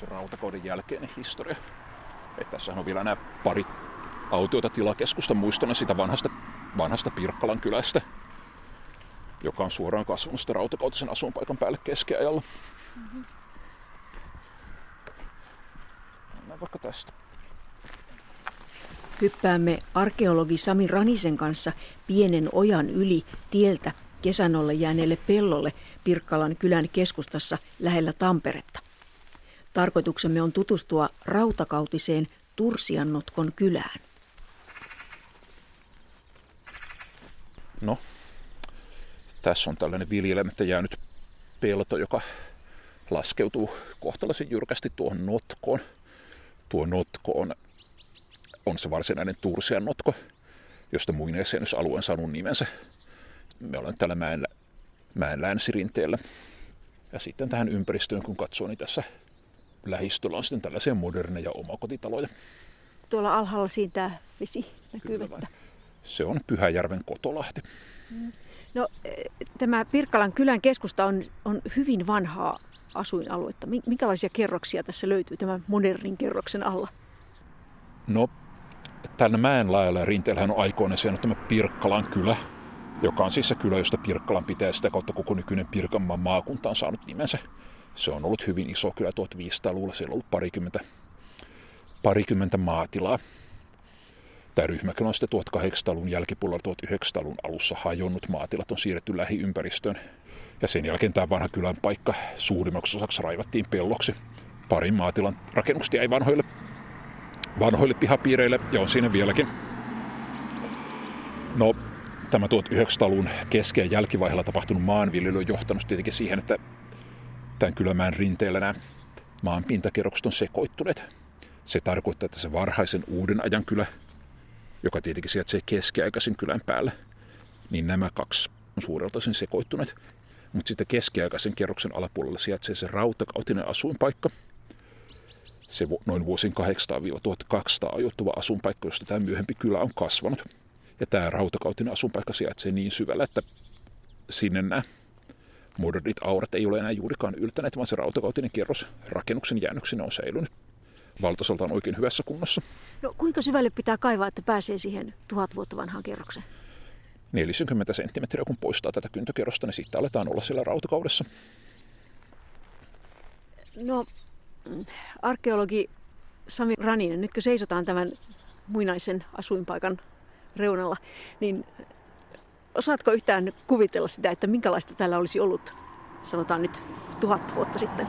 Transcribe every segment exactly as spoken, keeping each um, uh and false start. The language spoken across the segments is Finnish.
rautakauden jälkeinen historia. Että tässähän on vielä nämä pari autiota tilakeskusta muistona sitä vanhasta, vanhasta Pirkkalan kylästä, joka on suoraan kasvanut sitä rautakautisen asuinpaikan päälle keskiajalla. Mm-hmm. Mennään vaikka tästä. Hyppäämme arkeologi Sami Ranisen kanssa pienen ojan yli tieltä kesänolle jääneelle pellolle Pirkkalan kylän keskustassa lähellä Tamperetta. Tarkoituksemme on tutustua rautakautiseen Tursiannotkon kylään. No, tässä on tällainen viljelemättä jäänyt pelto, joka laskeutuu kohtalaisen jyrkästi tuohon notkoon. Tuo notko on, on se varsinainen Tursiannotko, josta muinaisjäännösalue on saanut nimensä. Me ollaan täällä mäen, mäen länsirinteellä. Ja sitten tähän ympäristöön, kun katsoo, niin tässä lähistöllä on sitten tällaisia moderneja omakotitaloja. Tuolla alhaalla siinä tämä vesi näkyy vettä. Se on Pyhäjärven Kotolahti. No, tämä Pirkkalan kylän keskusta on, on hyvin vanhaa asuinaluetta. Minkälaisia kerroksia tässä löytyy tämän modernin kerroksen alla? No, täällä mäen laajalla ja rinteellähän on aikoina sijainnut tämä Pirkkalan kylä, joka on siis se kylä, josta Pirkkalan pitää, sitä kautta koko nykyinen Pirkanmaan maakunta on saanut nimensä. Se on ollut hyvin iso kylä tuhatviisisataaluvulla, siellä on ollut parikymmentä, parikymmentä maatilaa. Tämä ryhmäkin on sitten tuhatkahdeksansataaluvun jälkipuolella tuhatyhdeksänsataaluvun alussa hajonnut, maatilat on siirretty lähiympäristöön. Ja sen jälkeen tämä vanha kylän paikka suurimmaksi osaksi raivattiin pelloksi. Parin maatilan rakennukset jäi vanhoille, vanhoille pihapiireille ja on siinä vieläkin. No, tämä tuhatyhdeksänsataaluvun keski- ja jälkivaiheella tapahtunut maanviljely on johtanut tietenkin siihen, että tämän kylämään rinteellä nämä maan pintakerrokset on sekoittuneet. Se tarkoittaa, että se varhaisen uuden ajan kylä, joka tietenkin sijaitsee keskiaikaisen kylän päällä, niin nämä kaksi on suurelta osin sekoittuneet. Mutta sitten keskiaikaisen kerroksen alapuolella sijaitsee se rautakautinen asuinpaikka. Se noin vuosin kahdeksansataa–tuhatkaksisataa ajoittuva asuinpaikka, josta tämä myöhempi kylä on kasvanut. Ja tämä rautakautinen asuinpaikka sijaitsee niin syvällä, että sinne nämä modernit aurat ei ole enää juurikaan yltäneet, vaan se rautakautinen kerros rakennuksen jäännöksinä on säilynyt valtaosaltaan oikein hyvässä kunnossa. No, kuinka syvälle pitää kaivaa, että pääsee siihen tuhat vuotta vanhaan kerrokseen? neljäkymmentä senttimetriä, kun poistaa tätä kyntökerrosta, niin sitten aletaan olla siellä rautakaudessa. No, arkeologi Sami Raninen, nyt kun seisotaan tämän muinaisen asuinpaikan reunalla, niin osaatko yhtään kuvitella sitä, että minkälaista täällä olisi ollut, sanotaan nyt, tuhat vuotta sitten?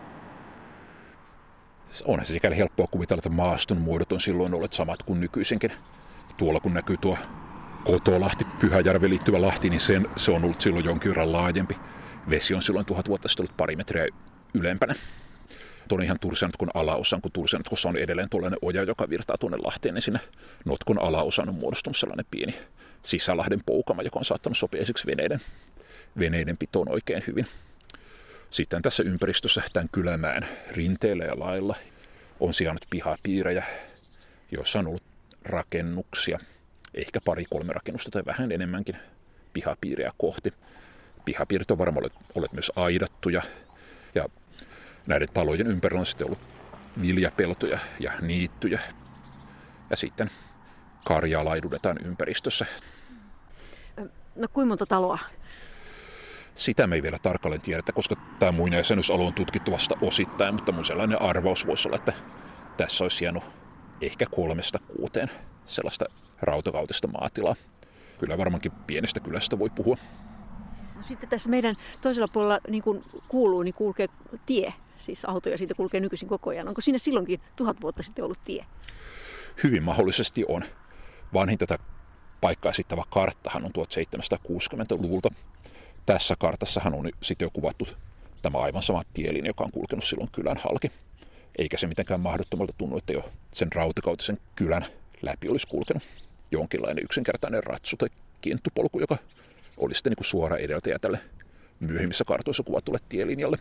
Onhan se sikäli helppoa kuvitella, että maaston muodot on silloin olleet samat kuin nykyisinkin. Tuolla kun näkyy tuo Kotolahti, Pyhäjärven liittyvä lahti, niin sen, se on ollut silloin jonkin verran laajempi. Vesi on silloin tuhat vuotta sitten ollut pari metriä ylempänä. Tuon ihan Tursiannotkon alaosan, kun Tursiannotkossa on edelleen tuollainen oja, joka virtaa tuonne lahteen, niin siinä Notkon alaosan on muodostunut sellainen pieni sisälahden poukama, joka on saattanut sopia esiksi veneiden, veneiden pitoon oikein hyvin. Sitten tässä ympäristössä tämän kylämään rinteillä ja lailla on sijainnut pihapiirejä, joissa on ollut rakennuksia, ehkä pari-kolme rakennusta tai vähän enemmänkin pihapiiriä kohti. Pihapiirit on varmaan olleet myös aidattuja ja näiden talojen ympärillä on sitten ollut viljapeltoja ja niittyjä ja sitten karjaa laidutetaan ympäristössä. No, kuinka monta taloa? Sitä me ei vielä tarkalleen tiedetä, koska tämä muinaisjäännösalue on tutkittu vasta osittain, mutta mun sellainen arvaus voisi olla, että tässä olisi jäänyt ehkä kolmesta kuuteen sellaista rautakautista maatilaa. Kyllä varmaankin pienestä kylästä voi puhua. No, sitten tässä meidän toisella puolella, niin kuin kuuluu, niin kulkee tie, siis autoja siitä kulkee nykyisin koko ajan. Onko siinä silloinkin tuhat vuotta sitten ollut tie? Hyvin mahdollisesti on. Vanhin tätä paikkaa esittävä karttahan on tuhatseitsemänsataakuusikymmentäluvulta. Tässä kartassahan on sitten jo kuvattu tämä aivan sama tielinja, joka on kulkenut silloin kylän halki. Eikä se mitenkään mahdottomalta tunnu, että jo sen rautakautisen kylän läpi olisi kulkenut jonkinlainen yksinkertainen ratsu tai kinttupolku, joka oli sitten niin kuin suora edeltäjä tälle myöhemmissä kartoissa kuvatulle tielinjalle.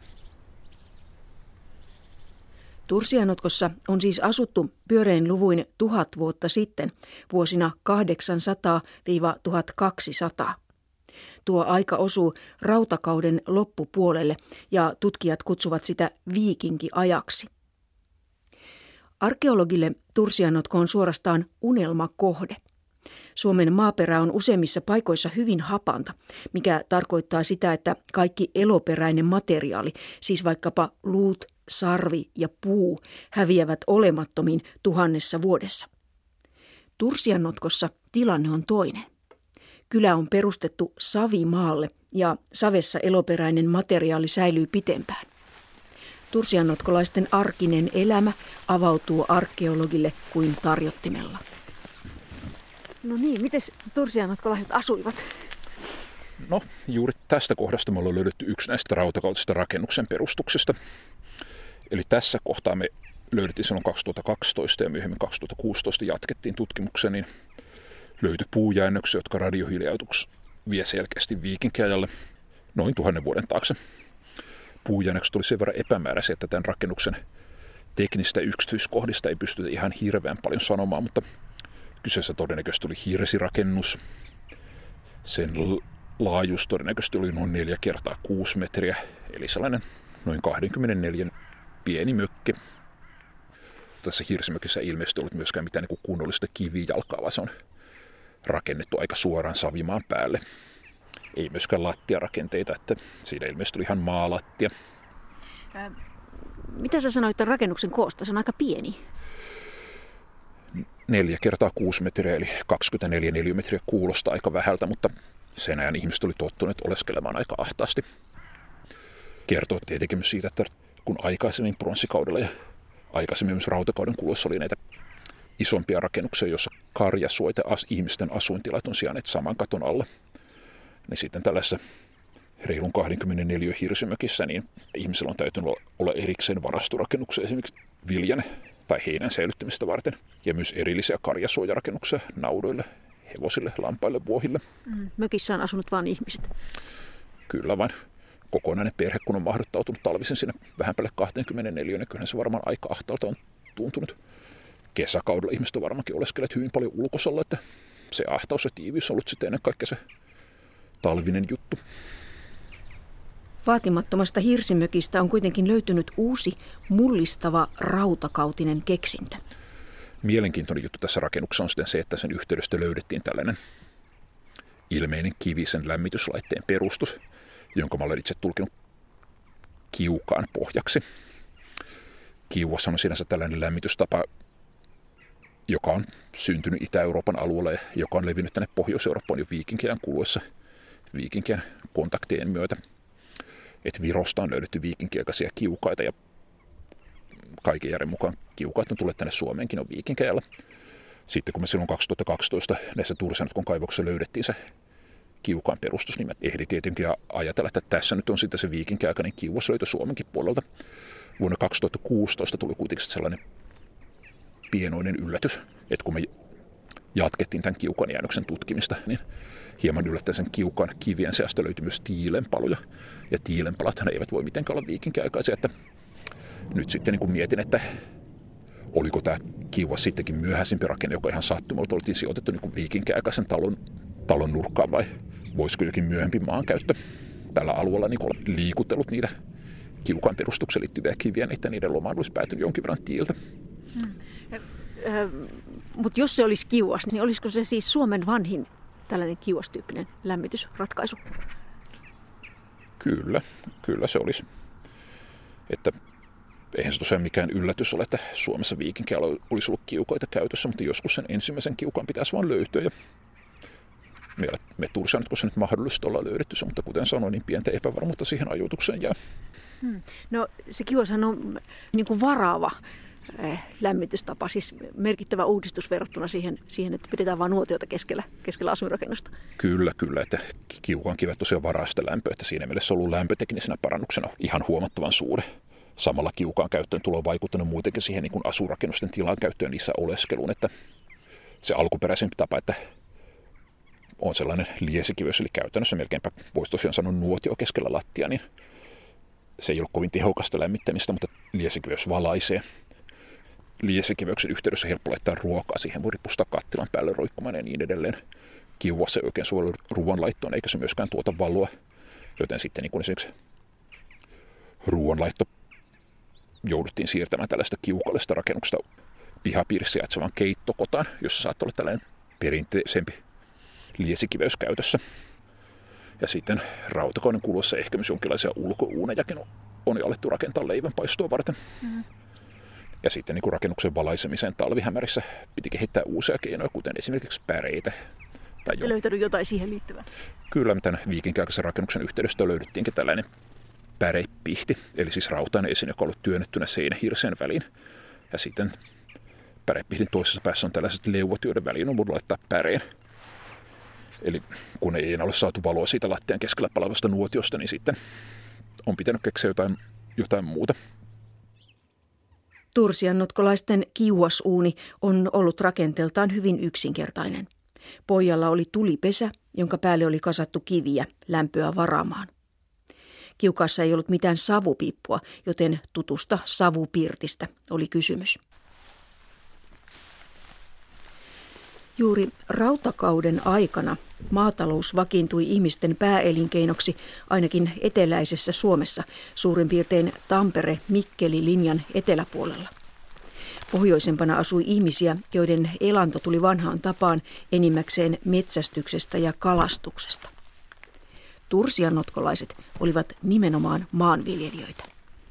Tursiannotkossa on siis asuttu pyörein luvuin tuhat vuotta sitten, vuosina kahdeksansataa–tuhatkaksisataa. Tuo aika osuu rautakauden loppupuolelle ja tutkijat kutsuvat sitä viikinkiajaksi. Arkeologille Tursianotko on suorastaan unelmakohde. Suomen maaperä on useimmissa paikoissa hyvin hapanta, mikä tarkoittaa sitä, että kaikki eloperäinen materiaali, siis vaikkapa luut, sarvi ja puu, häviävät olemattomiin tuhannessa vuodessa. Tursianotkossa tilanne on toinen. Kylä on perustettu savimaalle ja savessa eloperäinen materiaali säilyy pitempään. Tursianotkolaisten arkinen elämä avautuu arkeologille kuin tarjottimella. No niin, miten tursianotkolaiset asuivat? No, juuri tästä kohdasta me ollaan löydetty yksi näistä rautakautisista rakennuksen perustuksista. Eli tässä kohtaa me löydettiin silloin kaksituhattakaksitoista ja myöhemmin kaksituhattakuusitoista jatkettiin tutkimuksia, niin löytyi puujäännöksiä, jotka radiohiljautuksi vie selkeästi viikinkiajalle noin tuhannen vuoden taakse. Puujäännökset oli sen verran epämääräisiä, että tämän rakennuksen teknistä yksityiskohdista ei pystytä ihan hirveän paljon sanomaan, mutta kyseessä todennäköisesti oli hirsirakennus. Sen laajuus todennäköisesti oli noin neljä kertaa kuusi metriä, eli sellainen noin kaksikymmentäneljä pieni mökki. Tässä hirsimökissä ei ilmeisesti ollut myöskään mitään niin kunnollista kivijalkaa, vaan se on rakennettu aika suoraan savimaan päälle. Ei myöskään lattiarakenteita, että siinä ilmeisesti oli ihan maalattia. Ää, mitä sä sanoit tämän rakennuksen koosta? Se on aika pieni. Neljä kertaa kuusi metriä, eli kaksikymmentäneljä neliömetriä kuulostaa aika vähältä, mutta sen ajan ihmiset oli tottuneet oleskelemaan aika ahtaasti. Kertoo tietenkin myös siitä, että kun aikaisemmin pronssikaudella ja aikaisemmin myös rautakauden kuluessa oli näitä isompia rakennuksia, joissa karjasuot ja as, ihmisten asuintilat on sijainneet saman katon alla, niin sitten tällaisessa reilun kaksikymmentäneljä hirsimökissä niin ihmisillä on täytynyt olla erikseen varastorakennuksia esimerkiksi viljan tai heinän säilyttämistä varten ja myös erillisiä karjasuojarakennuksia naudoille, hevosille, lampaille, vuohille. Mm, mökissä on asunut vain ihmiset. Kyllä vain. Kokonainen perhe, kun on mahdottautunut talvisin sinne vähän päälle kaksikymmentäneljä, niin kyllähän se varmaan aika ahtaalta on tuntunut. Kesäkaudella ihmiset on varmaankin oleskelleet hyvin paljon ulkosalla, että se ahtaus ja tiiviys on ollut sitten ennen kaikkea se talvinen juttu. Vaatimattomasta hirsimökistä on kuitenkin löytynyt uusi mullistava rautakautinen keksintö. Mielenkiintoinen juttu tässä rakennuksessa on sitten se, että sen yhteydestä löydettiin tällainen ilmeinen kivisen lämmityslaitteen perustus, jonka mä olen itse tulkinut kiukaan pohjaksi. Kiuassa on sinänsä tällainen lämmitystapa, joka on syntynyt Itä-Euroopan alueella ja joka on levinnyt tänne Pohjois-Eurooppaan jo viikinkien kuluessa viikinkien kontaktien myötä. Et Virosta on löydetty viikinkiaikaisia kiukaita ja kaiken järjen mukaan kiukaat on tulleet tänne Suomeenkin on viikinkiajalla. Sitten kun me silloin kaksituhattakaksitoista näissä Tursianotkon kaivoksissa löydettiin se kiukaan perustus, niin mä ehdin tietenkin ajatella, että tässä nyt on sitten se viikinkiaikainen kiuas löytö Suomenkin puolelta. Vuonna kaksituhattakuusitoista tuli kuitenkin sellainen pienoinen yllätys, että kun me jatkettiin tämän kiukaan jäännöksen tutkimista, niin hieman yllättäen sen kiukaan kivien seasta löytyi myös tiilenpaloja. Ja tiilenpalathan eivät voi mitenkään olla viikinkiaikaisia, että nyt sitten niin kuin mietin, että oliko tämä kiuas sittenkin myöhäisempi rakenne, joka ihan sattumalta oltiin sijoitettu niin kuin viikinkiaikaisen talon, talon nurkkaan, vai voisiko jokin myöhempi maankäyttö tällä alueella niin olla liikutellut niitä kiukaan perustukseen liittyviä kiviä, että niiden lomaan olisi päätynyt jonkin verran tiiltä. Hmm. Mutta jos se olisi kiuas, niin olisiko se siis Suomen vanhin tällainen kiuastyyppinen lämmitysratkaisu? Kyllä, kyllä se olisi. Että eihän se tosiaan mikään yllätys ole, että Suomessa viikinkialla olisi ollut kiukaita käytössä, mutta joskus sen ensimmäisen kiukaan pitäisi vaan löytyä. Ja meillä me Tursianotkossa nyt mahdollisesti ollaan löydetty se, mutta kuten sanoin, niin pientä epävarmuutta siihen ajoitukseen jää. Hmm. No se kiuashan on niin kuin varaava lämmitystapa, siis merkittävä uudistus verrattuna siihen, siihen että pidetään vain nuotiota keskellä, keskellä asuinrakennusta. Kyllä, kyllä, että kiukaan kivet tosiaan varaa sitä lämpöä, että siinä mielessä on ollut lämpöteknisenä parannuksena ihan huomattavan suuri. Samalla kiukaan käyttöön tulo on vaikuttanut muutenkin siihen niin kuin asuinrakennusten tilan käyttöön niissä oleskeluun, että se alkuperäisempi tapa, että on sellainen liesikiveys, eli käytännössä melkeinpä voisi tosiaan sanoa nuotio keskellä lattia, niin se ei ole kovin tehokasta lämmittämistä, mutta liesikiveys valaisee. Liesikiveyksen yhteydessä helppo laittaa ruokaa, siihen voi ripustaa kattilan päälle roikkumaan ja niin edelleen. Kiuassa ei oikein suojellut ruoanlaittoon, eikä se myöskään tuota valoa, joten sitten niin kuin esimerkiksi ruoanlaitto jouduttiin siirtämään tällaista kiukallista rakennuksesta pihapiirissä sijaitsevan keittokotaan, jossa saattoi olla tällainen perinteisempi liesikiveys käytössä. Ja sitten rautakauden kuluessa ehkä myös jonkinlaisia ulkouunejakin on jo alettu rakentaa leivänpaistoa varten. Mm. Ja sitten niin kuin rakennuksen valaisemiseen talvihämärissä piti kehittää uusia keinoja, kuten esimerkiksi päreitä. Tai jo... löytänyt jotain siihen liittyvää? Kyllä, tämän viikinkiaikaisen rakennuksen yhteydessä löydettiinkin tällainen pärepihti, eli siis rautainen esine, joka on ollut työnnettynä seinähirseen väliin. Ja sitten pärepihdin toisessa päässä on tällaiset leuat, joiden väliin on voinut laittaa päreen. Eli kun ei enää ole saatu valoa siitä lattian keskellä palavasta nuotiosta, niin sitten on pitänyt keksiä jotain, jotain muuta. Tursiannotkolaisten kiuasuuni on ollut rakenteeltaan hyvin yksinkertainen. Pojalla oli tulipesä, jonka päälle oli kasattu kiviä lämpöä varaamaan. Kiukaassa ei ollut mitään savupiippua, joten tutusta savupirtistä oli kysymys. Juuri rautakauden aikana maatalous vakiintui ihmisten pääelinkeinoksi ainakin eteläisessä Suomessa, suurin piirtein Tampere-Mikkeli-linjan eteläpuolella. Pohjoisempana asui ihmisiä, joiden elanto tuli vanhaan tapaan enimmäkseen metsästyksestä ja kalastuksesta. Tursiannotkolaiset olivat nimenomaan maanviljelijöitä.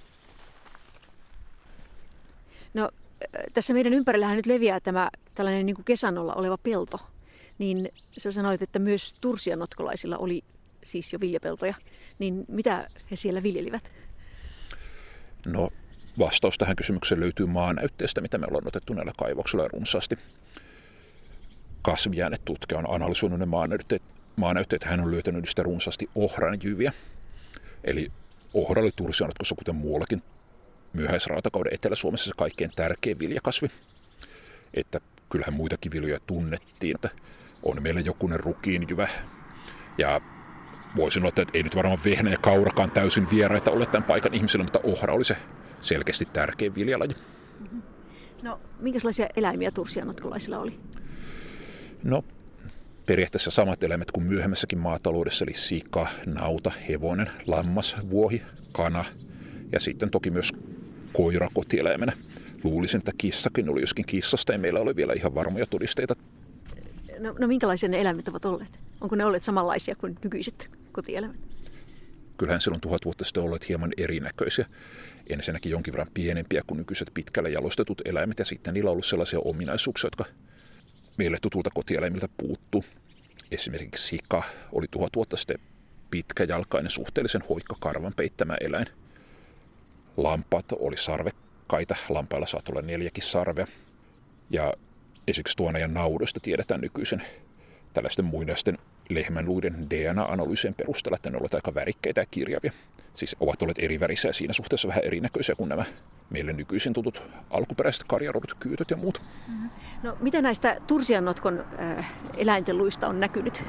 No, tässä meidän ympärillähän nyt leviää tämä tällainen niin kuin kesannolla oleva pelto. Niin sä sanoit, että myös tursiannotkolaisilla oli siis jo viljapeltoja. Niin mitä he siellä viljelivät? No, vastaus tähän kysymykseen löytyy maanäytteestä, mitä me ollaan otettu näillä kaivoksilla runsaasti. Kasvijäänetutkija on analysoinut ne maanäytteet. Maanäytteet hän on löytänyt niistä runsaasti ohran jyviä. Eli ohra oli tursiannotkossa, kuten muuallakin myöhäisrautakauden Etelä-Suomessa se kaikkein tärkein viljakasvi. Että kyllähän muitakin viljoja tunnettiin, että on meillä jokunen rukiinjyvä. Ja voisin olla, että ei nyt varmaan vehnä ja kaurakaan täysin vieraita ole tämän paikan ihmisille, mutta ohra oli se selkeästi tärkein viljalaji. No, minkälaisia eläimiä tursiannotkolaisilla oli? No, periaatteessa samat eläimet kuin myöhemmässäkin maataloudessa, eli sika, nauta, hevonen, lammas, vuohi, kana ja sitten toki myös koira kotieläimenä. Luulisin, että kissakin oli, joskin kissasta ei meillä ole vielä ihan varmoja todisteita. No, no minkälaisia ne eläimet ovat olleet? Onko ne olleet samanlaisia kuin nykyiset kotieläimet? Kyllähän silloin tuhat vuotta sitten olleet hieman erinäköisiä. Ensinnäkin jonkin verran pienempiä kuin nykyiset pitkälle jalostetut eläimet, ja sitten niillä on ollut sellaisia ominaisuuksia, jotka meille tutulta kotieläimiltä puuttuu. Esimerkiksi sika oli tuhat vuotta sitten pitkäjalkainen, suhteellisen hoikka karvan peittämä eläin. Lampaat oli sarvekkaita, lampailla saattoi olla neljäkin sarvea. Ja esimerkiksi tuonajan naudoista tiedetään nykyisin tällaisten muinaisten lehmänluiden D N A-analyysien perusteella, että ne ovat aika värikkäitä ja kirjavia. Siis ovat olleet eri värisiä ja siinä suhteessa vähän erinäköisiä kuin nämä meille nykyisin tutut alkuperäiset karjarodut, kyytöt ja muut. Mm-hmm. No, mitä näistä tursiannotkon äh, eläinten luista on näkynyt?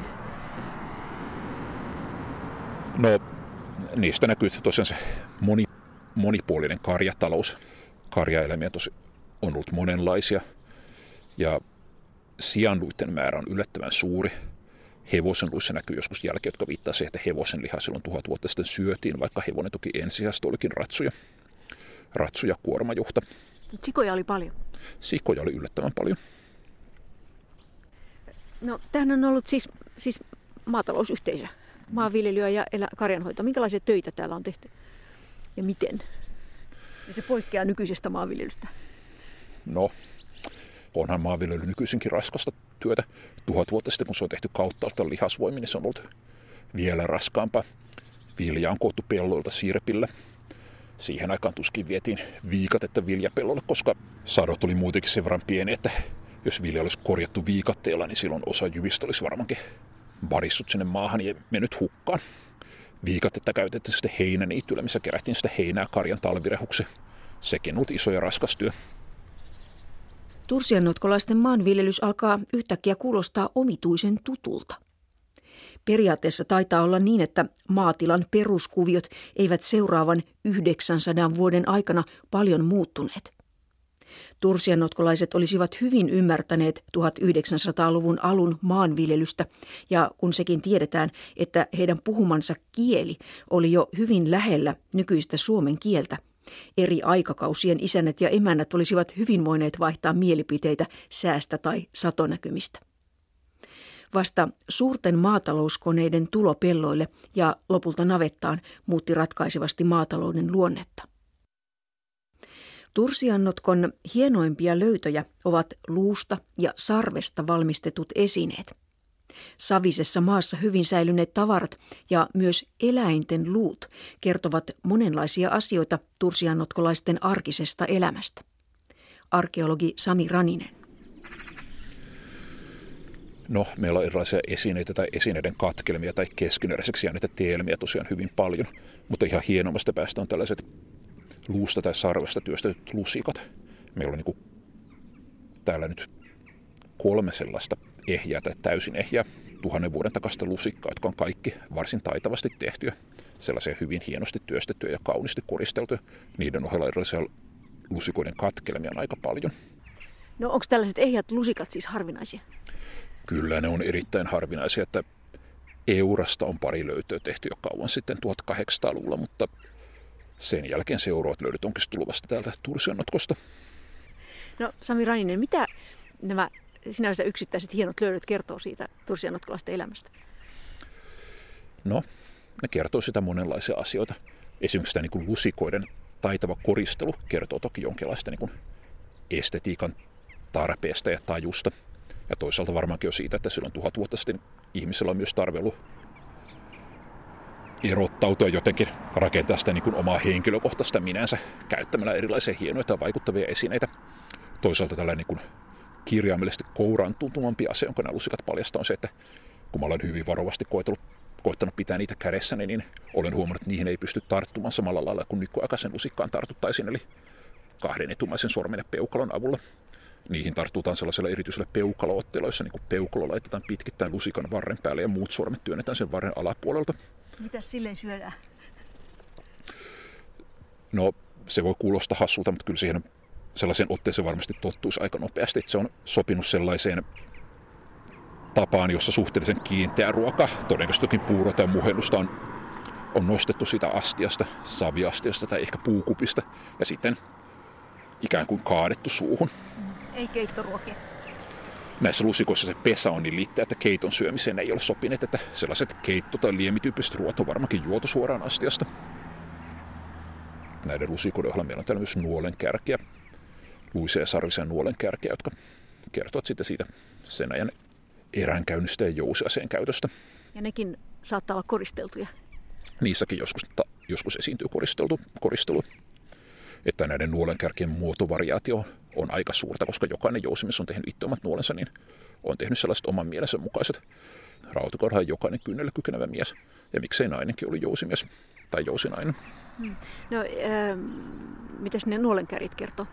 No, niistä näkyy tosiaan se moni, monipuolinen karjatalous. Karjaeläimiä tosi on ollut monenlaisia ja sianluiden määrä on yllättävän suuri. Hevosen luissa näkyy joskus jälkiä, jotka viittaa siihen, että hevosen liha silloin tuhat vuotta sitten syötiin, vaikka hevonen toki ensisijaisesti olikin ratsuja, ratsuja kuormajuhta. Sikoja oli paljon? Sikoja oli yllättävän paljon. No, tämähän on ollut siis, siis maatalousyhteisö, maanviljelyä ja elä, karjanhoito. Minkälaisia töitä täällä on tehty ja miten? Ja se poikkeaa nykyisestä maanviljelystä. No, onhan maanviljely nykyisinkin raskasta työtä. Tuhat vuotta sitten, kun se on tehty kauttaalta lihasvoimin, niin se on ollut vielä raskaampaa. Vilja on koottu pelloilta sirpillä. Siihen aikaan tuskin vietiin viikatetta viljapellolle, koska sadot oli muutenkin sen verran pieni, että jos vilja olisi korjattu viikatteella, niin silloin osa jyvistä olisi varmaankin varissut sinne maahan ja mennyt hukkaan. Viikatetta käytettiin sitten heinäniittyllä, missä kerättiin sitä heinää karjan talvirehuksi. Sekin on ollut iso ja raskas työ. Tursiannotkolaisten maanviljelys alkaa yhtäkkiä kuulostaa omituisen tutulta. Periaatteessa taitaa olla niin, että maatilan peruskuviot eivät seuraavan yhdeksänsadan vuoden aikana paljon muuttuneet. Tursiannotkolaiset olisivat hyvin ymmärtäneet tuhatyhdeksänsataaluvun alun maanviljelystä, ja kun sekin tiedetään, että heidän puhumansa kieli oli jo hyvin lähellä nykyistä suomen kieltä, Eri aikakausien isännät ja emännät olisivat hyvin voineet vaihtaa mielipiteitä säästä tai satonäkymistä. Vasta suurten maatalouskoneiden tulo pelloille ja lopulta navettaan muutti ratkaisevasti maatalouden luonnetta. Tursiannotkon hienoimpia löytöjä ovat luusta ja sarvesta valmistetut esineet. Savisessa maassa hyvin säilyneet tavarat ja myös eläinten luut kertovat monenlaisia asioita tursiannotkolaisten arkisesta elämästä. Arkeologi Sami Raninen. No, meillä on erilaisia esineitä tai esineiden katkelmia tai keskeneräiseksi jääneitä teelmiä tosiaan hyvin paljon, mutta ihan hienommasta päästä on tällaiset luusta tai sarvesta työstetyt lusikat. Meillä on niin kuin täällä nyt kolme sellaista ehjää tai täysin ehjää tuhannen vuoden takaista lusikkaa, jotka on kaikki varsin taitavasti tehtyjä, sellaisia hyvin hienosti työstettyjä ja kauniisti koristeltuja. Niiden ohella erilaisia lusikoiden katkelmia on aika paljon. No onko tällaiset ehjät lusikat siis harvinaisia? Kyllä ne on erittäin harvinaisia, että Eurasta on pari löytöä tehty jo kauan sitten tuhatkahdeksansataaluvulla, mutta sen jälkeen seuraavat löydöt onkin tullut vasta täältä Tursiannotkosta. No Sami Raninen, mitä nämä sinänsä yksittäiset hienot löydöt kertoo siitä tursiannotkolaisten elämästä? No, ne kertoo sitä monenlaisia asioita. Esimerkiksi tämä niin kuin lusikoiden taitava koristelu kertoo toki jonkinlaista niin kuin estetiikan tarpeesta ja tajusta. Ja toisaalta varmaankin on siitä, että silloin tuhat vuotta sitten ihmisellä on myös tarve ollut erottautua jotenkin, rakentaa sitä niin kuin omaa henkilökohtaista minänsä käyttämällä erilaisia hienoja ja vaikuttavia esineitä. Toisaalta tällainen niin kuin kirjaimellisesti kouraan tuntumampi asia, jonka nämä lusikat paljastaa, on se, että kun mä olen hyvin varovasti koetellut, koettanut pitää niitä kädessäni, niin olen huomannut, että niihin ei pysty tarttumaan samalla lailla kuin nykyaikaisen lusikkaan tartuttaisiin, eli kahden etumaisen sormen ja peukalon avulla. Niihin tartutaan sellaisella erityisellä peukalo-otteella, jossa niin peukalo laitetaan pitkittäin lusikan varren päälle ja muut sormet työnnetään sen varren alapuolelta. Mitäs silleen syödään? No, se voi kuulostaa hassulta, mutta kyllä siihen sellaiseen otteeseen varmasti tottuisi aika nopeasti. Että se on sopinut sellaiseen tapaan, jossa suhteellisen kiinteä ruoka, todennäköisesti jokin puuro tai muhellusta on, on nostettu sitä astiasta, saviastiasta tai ehkä puukupista ja sitten ikään kuin kaadettu suuhun. Ei keittoruokia. Näissä lusikoissa se pesä on niin liitteä, että keiton syömiseen ei ole sopineet, että sellaiset keitto- tai liemityyppiset ruoat on varmaankin juotu suoraan astiasta. Näiden lusikoiden ohella meillä on täällä myös nuolenkärkiä, luisia ja sarvisia nuolenkärkiä, jotka kertovat sitten siitä sen ajan eränkäynnistä ja jousiaseen käytöstä. Ja nekin saattaa olla koristeltuja. Niissäkin joskus, ta, joskus esiintyy koristeltu, koristelu. Että näiden nuolenkärkien muotovariaatio on aika suurta, koska jokainen jousimies on tehnyt itse omat nuolensa, niin on tehnyt sellaiset oman mielensä mukaiset. Rautakaudella jokainen kynnelle kykenevä mies, ja miksei nainenkin oli jousimies tai jousinainen. Hmm. No, äh, mitäs ne nuolenkärjet kertoo?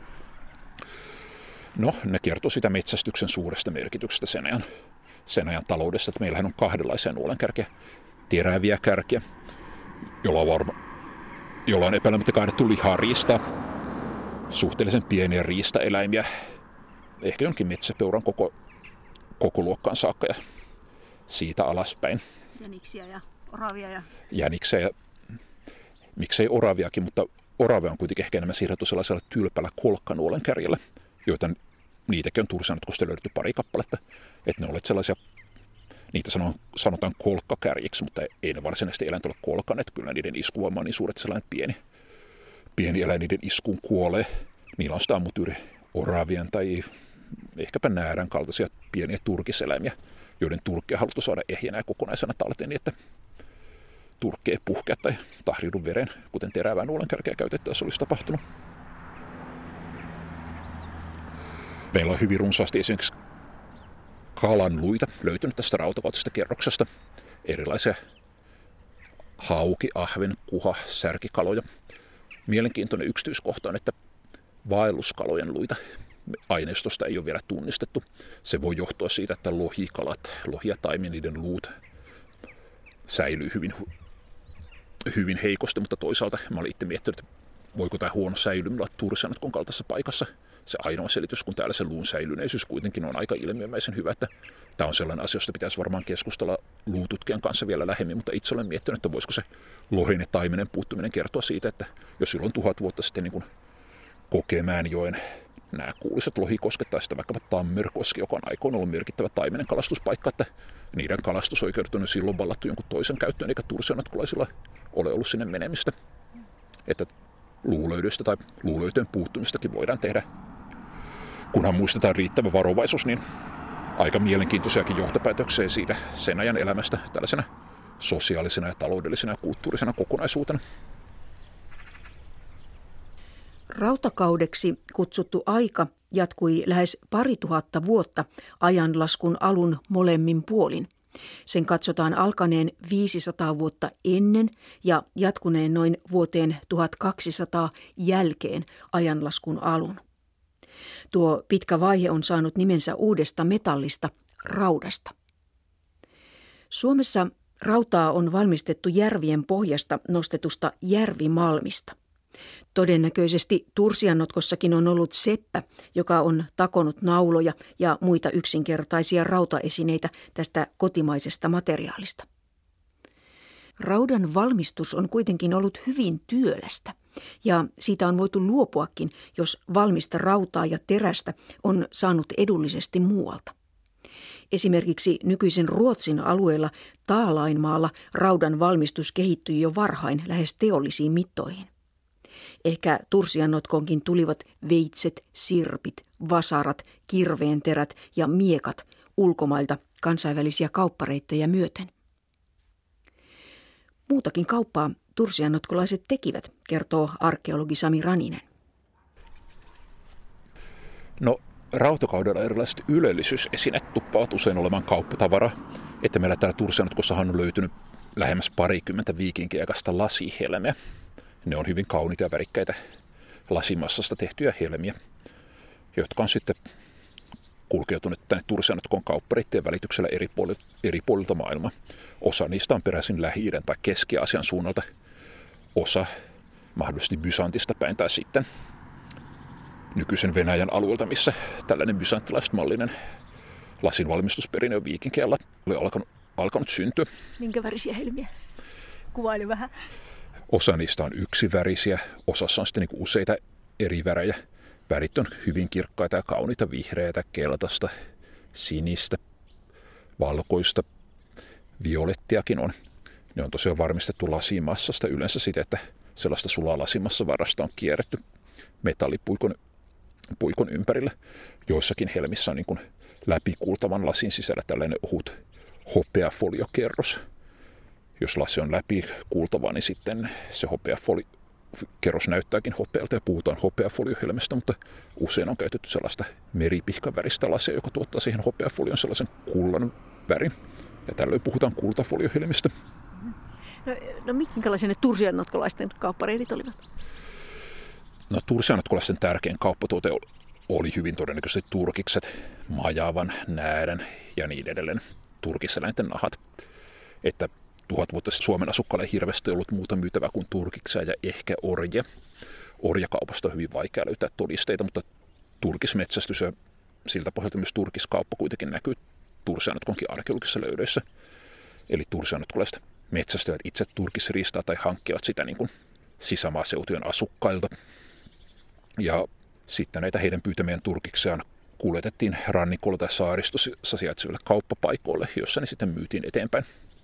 No, ne kertoo sitä metsästyksen suuresta merkityksestä sen ajan, sen ajan taloudessa, että meillähän on kahdenlaisia nuolenkärkiä, teräviä kärkiä, jolla on, varma, jolla on epäilemättä kaadettu lihaa riistaa, suhteellisen pieniä riistaeläimiä, ehkä jonkin metsäpeuran koko, koko luokkaan saakka ja siitä alaspäin. Jäniksiä ja oravia. Ja... Jäniksiä ja miksei oraviakin, mutta oravia on kuitenkin ehkä enemmän siirretty sellaisella tylpällä kolkkanuolenkärjellä, joita niitäkin on Tursiannotkosta löydetty pari kappaletta, että ne olet sellaisia, niitä sanotaan kolkkakärjiksi, mutta ei ne varsinaisesti eläintä ole kolkaneet, kyllä niiden iskuvoima on niin suuret, että sellainen pieni, pieni eläin niiden iskuun kuolee. Niillä on sitä ammutyyri oravien tai ehkäpä näärän kaltaisia pieniä turkiseläimiä, joiden turkkeja haluttu saada ehjänä ja kokonaisena talteen niin, että turkki ei puhkea tai tahriudu veren, kuten terävää nuolenkärkeä käytettäessä olisi tapahtunut. Meillä on hyvin runsaasti esimerkiksi kalanluita löytynyt tästä rautakautisesta kerroksesta. Erilaisia hauki, ahven, kuha, särkikaloja. Mielenkiintoinen yksityiskohta on, että vaelluskalojen luita aineistosta ei ole vielä tunnistettu. Se voi johtua siitä, että lohikalat, lohi ja taimi, niiden luut säilyy hyvin, hyvin heikosti, mutta toisaalta mä olin itse miettinyt, että voiko tämä huono säilyminen olla Tursiannotkon kaltaisessa paikassa, se ainoa selitys, kun täällä se luun säilyneisyys kuitenkin on aika ilmiömäisen hyvä, että tämä on sellainen asia, josta pitäisi varmaan keskustella luututkijan kanssa vielä lähemmin, mutta itse olen miettinyt, että voisiko se lohen ja taimenen puuttuminen kertoa siitä, että jos silloin tuhat vuotta sitten niin kuin Kokemäenjoen nämä kuuluisat lohikosket tai sitten vaikkapa Tammerkoski, joka on aikoin ollut merkittävä taimenen kalastuspaikka, että niiden kalastusoikeudet on silloin vallattu jonkun toisen käyttöön, eikä tursianotkolaisilla ole ollut sinne menemistä. Että luulöydöstä tai luulöitöjen puuttumistakin voidaan tehdä. Kunhan muistetaan riittävä varovaisuus, niin aika mielenkiintoisiakin johtopäätöksiä siitä sen ajan elämästä tällaisena sosiaalisena ja taloudellisena ja kulttuurisena kokonaisuutena. Rautakaudeksi kutsuttu aika jatkui lähes pari tuhatta vuotta ajanlaskun alun molemmin puolin. Sen katsotaan alkaneen viisisataa vuotta ennen ja jatkuneen noin vuoteen tuhatkaksisataa jälkeen ajanlaskun alun. Tuo pitkä vaihe on saanut nimensä uudesta metallista, raudasta. Suomessa rautaa on valmistettu järvien pohjasta nostetusta järvimalmista. Todennäköisesti Tursiannotkossakin on ollut seppä, joka on takonut nauloja ja muita yksinkertaisia rautaesineitä tästä kotimaisesta materiaalista. Raudan valmistus on kuitenkin ollut hyvin työlästä ja siitä on voitu luopuakin, jos valmista rautaa ja terästä on saanut edullisesti muualta. Esimerkiksi nykyisen Ruotsin alueella Taalainmaalla raudan valmistus kehittyi jo varhain lähes teollisiin mittoihin. Ehkä Tursiannotkoonkin tulivat veitset, sirpit, vasarat, kirveenterät ja miekat ulkomailta kansainvälisiä kauppareittejä myöten. Muutakin kauppaa tursiannotkolaiset tekivät, kertoo arkeologi Sami Raninen. No, rautakaudella erilaiset ylellisyysesineet tuppaavat usein olemaan kauppatavara, että meillä täällä Tursiannotkossahan on löytynyt lähemmäs parikymmentä viikinkiaikaista lasihelmeä. Ne on hyvin kauniita ja värikkäitä lasimassasta tehtyjä helmiä, jotka on sitten kulkeutuneet tänne Tursiannotkon kauppareittien välityksellä eri puolilta, eri puolilta maailmaa. Osa niistä on peräisin Lähi-idän tai Keski-Aasian suunnalta, osa mahdollisesti Bysantista päin tai sitten nykyisen Venäjän alueelta, missä tällainen bysanttilaismallinen lasin valmistusperinne on viikinkialla oli alkanut, alkanut syntyä. Minkä värisiä helmiä? Kuvaile vähän. Osa niistä on yksivärisiä, osassa on sitten niin useita eri värejä. Värit on hyvin kirkkaita ja kauniita, vihreätä, keltaista, sinistä, valkoista, violettiakin on. Ne on tosiaan varmistettu lasimassasta yleensä siten, että sellaista sulaa lasimassavarasta on kierretty metallipuikon puikon ympärillä. Joissakin helmissä on niin kuin läpikultavan lasin sisällä tällainen ohut hopeafoliokerros. Jos lasi on läpikultava, niin sitten se hopeafoliokerros näyttääkin hopealta ja puhutaan hopeafoliohelmestä, mutta usein on käytetty sellaista meripihkaväristä lasia, joka tuottaa siihen hopeafolion sellaisen kullan värin. Ja tällöin puhutaan kultafoliohelmistä. No, no minkälaisia ne tursiannotkolaisten kauppareitit olivat? No, tursiannotkolaisten tärkein kauppatuote oli hyvin todennäköisesti turkikset, majavan, näädän ja niin edelleen, turkiseläinten nahat. Että tuhat vuotta Suomen asukkaille ei hirveästi ollut muuta myytävää kuin turkiksia ja ehkä orjia. Orjakaupasta on hyvin vaikea löytää todisteita, mutta turkismetsästys ja siltä pohjalta myös turkiskauppa kuitenkin näkyy Tursiannotkonkin arkeologisissa löydöissä. Eli tursiannotkolaiset metsästävät itse turkisriistaa tai hankkivat sitä niin kuin sisämaaseutujen asukkailta. Ja sitten näitä heidän pyytämien turkiksiaan kuljetettiin rannikolla tai saaristossa sijaitseville kauppapaikoille, joissa ne sitten myytiin eteenpäin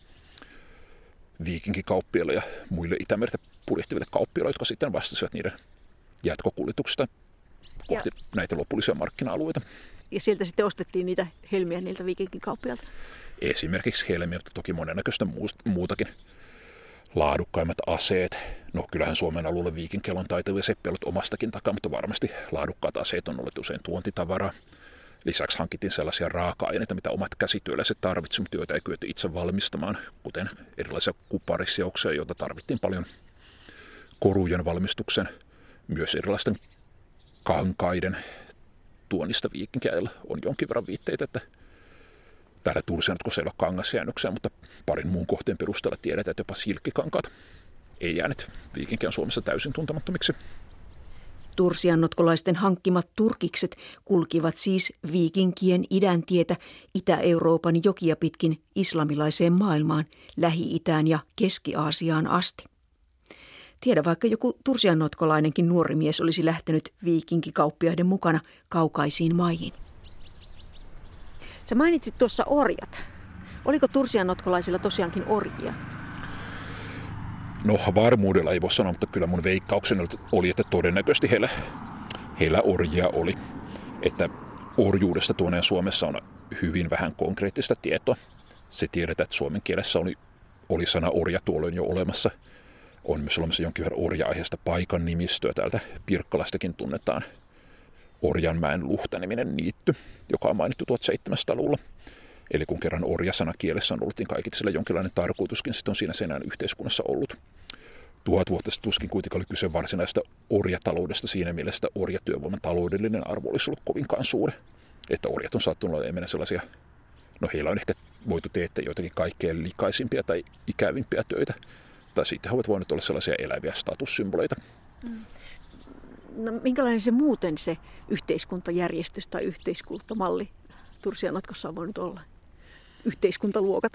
viikinkikauppiaille ja muille Itämertä purjehtiville kauppiaille, jotka sitten vastasivat niiden jatkokuljetuksesta kohti ja näitä lopullisia markkina-alueita. Ja sieltä sitten ostettiin niitä helmiä niiltä viikinkikauppiailta? Esimerkiksi helmiä, mutta toki monennäköistä muutakin. Laadukkaimmat aseet. No kyllähän Suomen alueella viikinkeillä on taitavia seppiä ollut omastakin takaa, mutta varmasti laadukkaat aseet on ollut usein tuontitavaraa. Lisäksi hankittiin sellaisia raaka-aineita, mitä omat käsityöläiset tarvitsivat, joita ei kyetty itse valmistamaan, kuten erilaisia kuparisjauksia, joita tarvittiin paljon korujen valmistukseen. Myös erilaisten kankaiden tuonnista viikinkiäillä on jonkin verran viitteitä, että täällä Tursiannotkossa ei ole kangasjäännöksiä, mutta parin muun kohteen perusteella tiedetään, että jopa silkkikankaat ei jäänyt viikinkiän Suomessa täysin tuntemattomiksi. Tursiannotkolaisten hankkimat turkikset kulkivat siis viikinkien idäntietä Itä-Euroopan jokia pitkin islamilaiseen maailmaan, Lähi-Itään ja Keski-Aasiaan asti. Tiedä, vaikka joku tursiannotkolainenkin nuori mies olisi lähtenyt viikinkikauppiaiden mukana kaukaisiin maihin. Sä mainitsit tuossa orjat. Oliko tursiannotkolaisilla tosiaankin orjia? No varmuudella ei voi sanoa, mutta kyllä mun veikkaukseni oli, että todennäköisesti heillä, heillä orjia oli. Että orjuudesta tuoneen Suomessa on hyvin vähän konkreettista tietoa. Se tiedetään, että suomen kielessä oli, oli sana orja tuolloin jo olemassa. On myös olemassa jonkin verran orja-aiheesta paikan nimistöä. Täältä Pirkkalastakin tunnetaan Orjanmäen Luhta-niminen niitty, joka on mainittu tuhatseitsemänsataaluvulla. Eli kun kerran orjasana kielessä on ollut, niin kaikille sillä jonkinlainen tarkoituskin sitten on siinä senään yhteiskunnassa ollut. Tuhat vuotta sitten tuskin kuitenkaan oli kyse varsinaista orjataloudesta siinä mielessä, että orjatyövoiman taloudellinen arvo olisi ollut kovinkaan suuri. Että orjat on saattanut olla enemmän sellaisia, no heillä on ehkä voitu teettää joitakin kaikkein likaisimpia tai ikävimpiä töitä. Tai sitten he ovat voineet olla sellaisia eläviä statussymboleita. Mm. No, minkälainen se muuten se yhteiskuntajärjestys tai yhteiskuntamalli Tursiannotkossa on voinut olla? Yhteiskuntaluokat?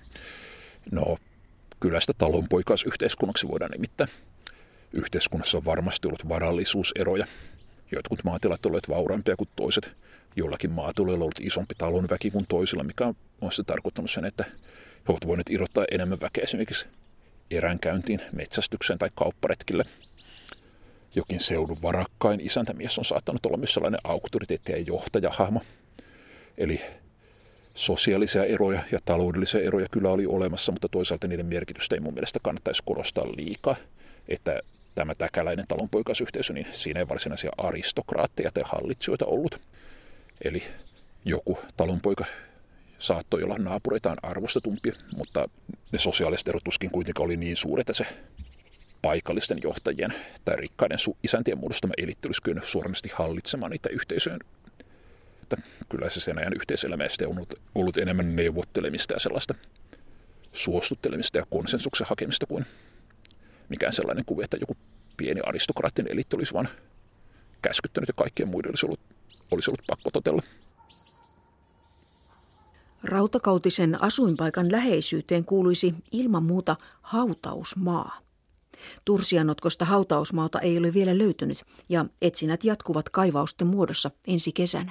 No, kyllä sitä talonpoikaisyhteiskunnaksi voidaan nimittää. Yhteiskunnassa on varmasti ollut varallisuuseroja. Jotkut maatilat ovat olleet vauraampia kuin toiset. Jollakin maatiloilla on ollut isompi talonväki kuin toisilla, mikä on sitten tarkoittanut sen, että he ovat voineet irrottaa enemmän väkeä esimerkiksi eränkäyntiin, metsästykseen tai kaupparetkille. Jokin seudun varakkain isäntämies on saattanut olla myös sellainen auktoriteetti ja johtajahahmo. Eli sosiaalisia eroja ja taloudellisia eroja kyllä oli olemassa, mutta toisaalta niiden merkitystä ei mun mielestä kannattaisi korostaa liikaa. Että tämä täkäläinen talonpoikaisyhteisö, niin siinä ei varsinaisia aristokraatteja tai hallitsijoita ollut. Eli joku talonpoika saattoi olla naapureitaan arvostetumpia, mutta ne sosiaaliset erot tuskin kuitenkaan oli niin suuret, että se paikallisten johtajien tai rikkaiden isäntien muodostama eliitti olisi kyennyt suorasti hallitsemaan niitä yhteisöjä. Että kyllä se sen ajan yhteiselämästä on ollut, ollut enemmän neuvottelemista ja sellaista suostuttelemista ja konsensuksen hakemista kuin mikään sellainen kuvio, että joku pieni aristokraattinen eliitti olisi vaan käskyttänyt ja kaikkien muiden olisi ollut, olisi ollut pakko totella. Rautakautisen asuinpaikan läheisyyteen kuuluisi ilman muuta hautausmaa. Tursiannotkosta hautausmaata ei ole vielä löytynyt ja etsinnät jatkuvat kaivausten muodossa ensi kesänä.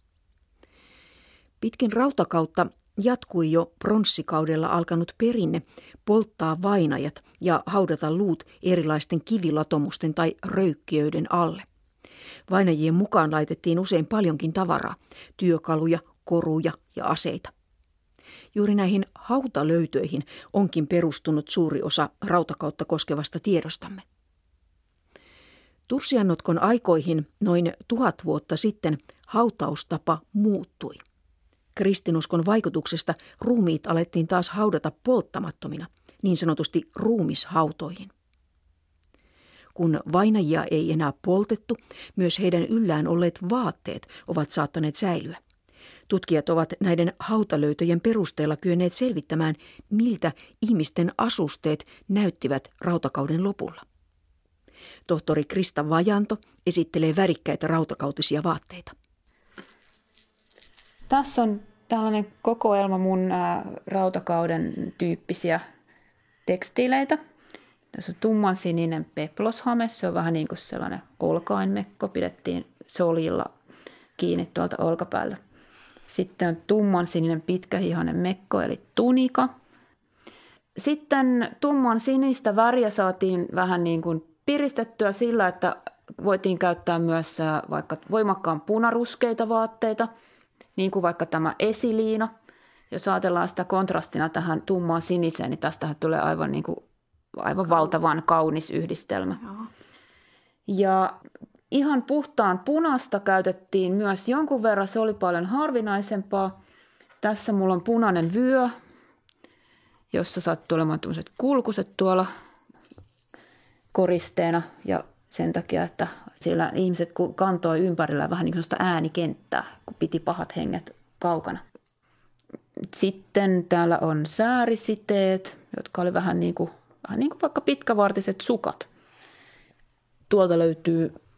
Pitkin rautakautta jatkui jo pronssikaudella alkanut perinne polttaa vainajat ja haudata luut erilaisten kivilatomusten tai röykkiöiden alle. Vainajien mukaan laitettiin usein paljonkin tavaraa, työkaluja, koruja ja aseita. Juuri näihin hautalöytöihin onkin perustunut suuri osa rautakautta koskevasta tiedostamme. Tursiannotkon aikoihin noin tuhat vuotta sitten hautaustapa muuttui. Kristinuskon vaikutuksesta ruumiit alettiin taas haudata polttamattomina, niin sanotusti ruumishautoihin. Kun vainajia ei enää poltettu, myös heidän yllään olleet vaatteet ovat saattaneet säilyä. Tutkijat ovat näiden hautalöytöjen perusteella kyenneet selvittämään, miltä ihmisten asusteet näyttivät rautakauden lopulla. Tohtori Krista Vajanto esittelee värikkäitä rautakautisia vaatteita. Tässä on tällainen kokoelma mun ä, rautakauden tyyppisiä tekstiileitä. Tässä on tummansininen peploshame, se on vähän niin kuin sellainen olkainmekko, pidettiin soljilla kiinni tuolta olkapäällä. Sitten on tummansininen pitkähihainen mekko eli tunika. Sitten tumman sinistä väriä saatiin vähän niin kuin piristettyä sillä, että voitiin käyttää myös vaikka voimakkaan punaruskeita vaatteita, niin kuin vaikka tämä esiliina. Jos ajatellaan sitä kontrastina tähän tummaan siniseen, niin tästähän tulee aivan, niin kuin, aivan valtavan kaunis yhdistelmä. Ja ihan puhtaan punasta käytettiin myös jonkun verran, se oli paljon harvinaisempaa. Tässä mulla on punainen vyö, jossa sattuu olemaan tämmöiset kulkuset tuolla koristeena ja sen takia, että siellä ihmiset kantoi ympärillä vähän niin kuin sellaista äänikenttää, kun piti pahat henget kaukana. Sitten täällä on säärisiteet, jotka oli vähän niin kuin, vähän niin kuin vaikka pitkävartiset sukat. Tuolta löytyy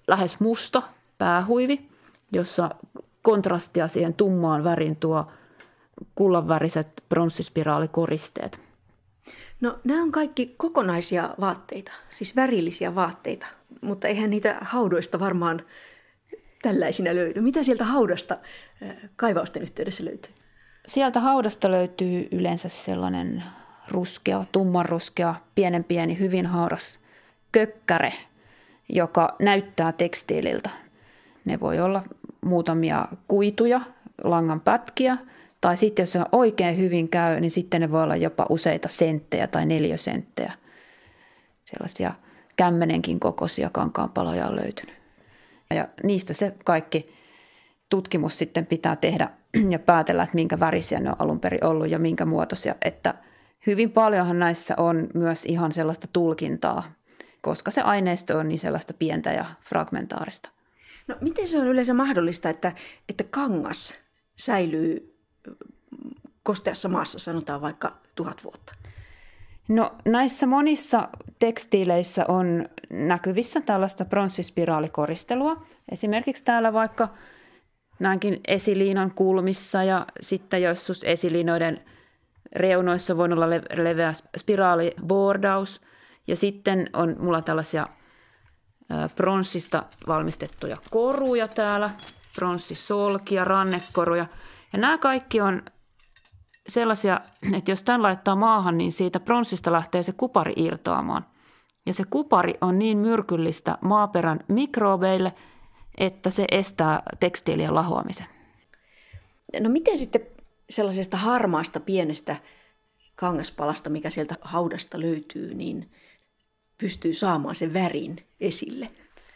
lähes musta päähuivi, jossa kontrastia siihen tummaan värin tuo kullanväriset pronssispiraalikoristeet. No nämä on kaikki kokonaisia vaatteita, siis värillisiä vaatteita, mutta eihän niitä haudoista varmaan tällaisina löydy. Mitä sieltä haudasta kaivausten yhteydessä löytyy? Sieltä haudasta löytyy yleensä sellainen ruskea, tummanruskea, pienen pieni, hyvin hauras kökkäre, joka näyttää tekstiililtä. Ne voi olla muutamia kuituja, langan pätkiä, tai sitten jos se oikein hyvin käy, niin sitten ne voi olla jopa useita senttejä tai neliösenttejä. Sellaisia kämmenenkin kokoisia kankaanpaloja on löytynyt. Ja niistä se kaikki tutkimus sitten pitää tehdä ja päätellä, että minkä värisiä ne on alun perin ollut ja minkä muotoisia. Että hyvin paljonhan näissä on myös ihan sellaista tulkintaa, koska se aineisto on niin sellaista pientä ja fragmentaarista. No miten se on yleensä mahdollista, että, että kangas säilyy kosteassa maassa, sanotaan vaikka tuhat vuotta? No näissä monissa tekstiileissä on näkyvissä tällaista pronssispiraalikoristelua. Esimerkiksi täällä vaikka näinkin esiliinan kulmissa ja sitten joskus esiliinoiden reunoissa voi olla leveä spiraalibordaus. Ja sitten on mulla tällaisia pronssista valmistettuja koruja täällä, pronssisolkia, rannekoruja. Ja nämä kaikki on sellaisia, että jos tämän laittaa maahan, niin siitä pronssista lähtee se kupari irtoamaan. Ja se kupari on niin myrkyllistä maaperän mikrobeille, että se estää tekstiilien lahoamisen. No miten sitten sellaisesta harmaasta pienestä kangaspalasta, mikä sieltä haudasta löytyy, niin pystyy saamaan sen värin esille?